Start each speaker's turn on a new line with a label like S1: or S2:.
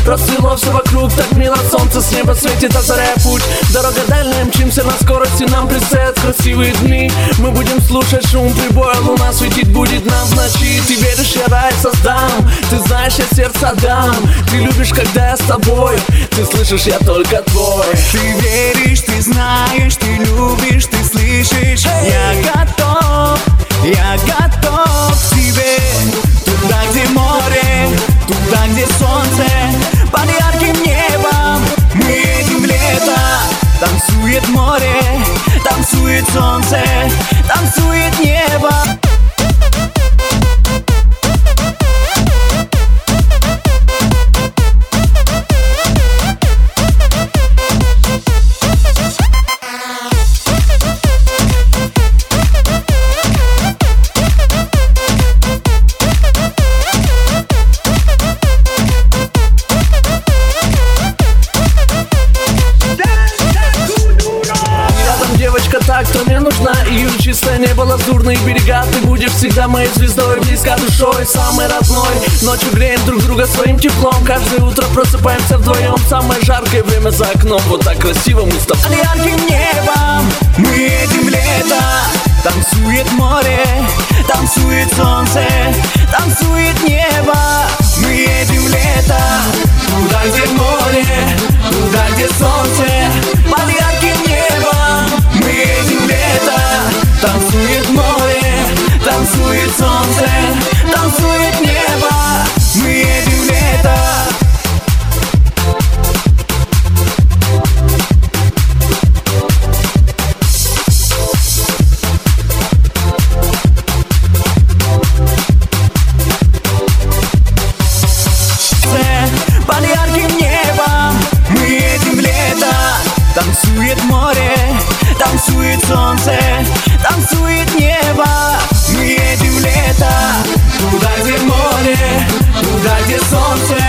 S1: Расцвело все вокруг, так мило, солнце с неба светит, озаряя путь. Дорога дальняя, мчимся на скорости, нам предстоят красивые дни. Мы будем слушать шум прибоя, луна светить будет нам в ночи. Ты веришь, я рай создам, ты знаешь, я сердце дам. Ты любишь, когда я с тобой, ты слышишь, я только твой.
S2: Ты веришь, ты знаешь, ты любишь, ты слышишь. Я готов к тебе. Туда, где море, туда, где солнце, под ярким небом мы едем в лето. Танцует море, танцует солнце, танцует небо.
S1: Так, кто мне нужна, ее чистое небо, лазурные берега. Ты будешь всегда моей звездой, близко душой, самой родной. Ночью греем друг друга своим теплом, каждое утро просыпаемся вдвоем. Самое жаркое время за окном, вот так красиво мы с тобой.
S2: Под ярким небом мы едем в лето. Танцует море, танцует солнце, танцует небо. Мы едем в лето. Туда, где море, туда, где солнце, под ярким небом мы едем в лето. Танцует море, танцует солнце, танцует небо. Мы едем в лето. Под ярким небом мы едем в лето. Танцует море, танцует солнце, танцует небо. Мы едем в лето. Туда, где море, туда, где солнце,